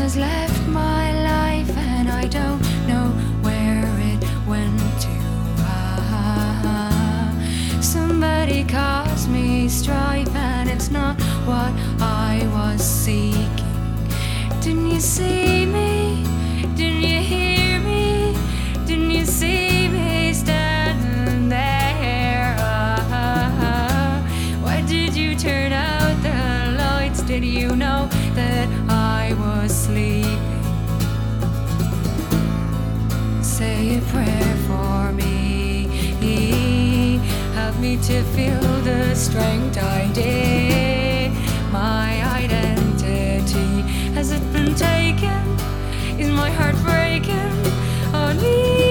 has left my life and I don't know where it went to. Somebody caused me strife and it's not what I was seeking. Didn't you see me? Didn't you hear me? Didn't you see me standing there? Why did you turn out the lights? Did you know that I was sleeping? Say a prayer for me. Help me to feel the strength I did. My identity, has it been taken? Is my heart breaking? Oh,